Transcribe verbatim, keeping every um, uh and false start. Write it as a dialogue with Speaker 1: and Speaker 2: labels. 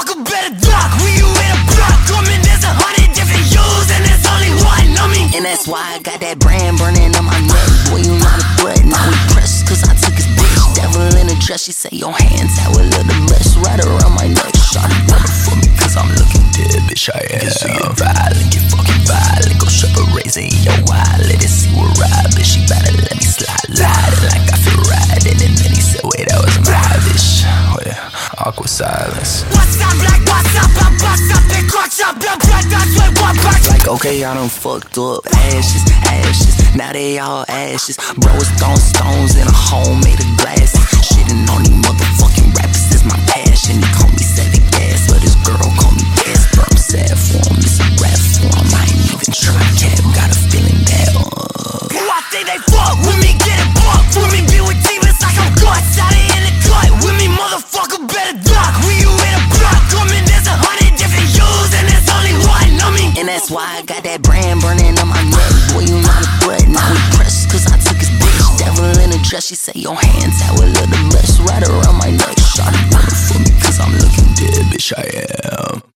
Speaker 1: motherfucker better duck. When you in a block, coming, there's a hundred different U's and there's only one on me. And that's why I got that brand burning on my neck. Boy, you not a threat, now we pressed, cause I took his bitch. Devil in a dress, she say your hands out a little less. Right around my neck, shawty running for me, cause I'm looking dead, bitch, I am. Cause you get violent, get fucking violent. Go shove a razor in your wallet and see what ride, bitch, she better let me slide, slide like I feel riding. And then he said, wait, that was my bitch. Oh yeah, awkward silence. What's up, like, what's up, I bust up and crunch up your blood, that's what one punch.
Speaker 2: Like, okay, I done fucked up, ashes, ashes, now they all ashes. Bro, it's throwing stones in a home made of glass. Shitting on these motherfucking rappers is my passion. He call me Savage Gas, but his girl call me Gas. But I'm sad for him, it's a rap for him. I ain't even try cap, got a feeling that uh
Speaker 1: Who I think they fuck with me, get it bucked. With me, be with demons like I'm guts. Out of in the cut, with me, motherfucker better duck. When you in a block, coming, there's a hundred different U's and there's only one on me.
Speaker 2: And that's why I got that brand burning on my neck. Boy, you not a threat, now we pressed, cause I took his bitch. Devil in a dress, she say your hands out a little less. Right around my neck, shawty running for me, cause I'm looking dead, bitch, I am.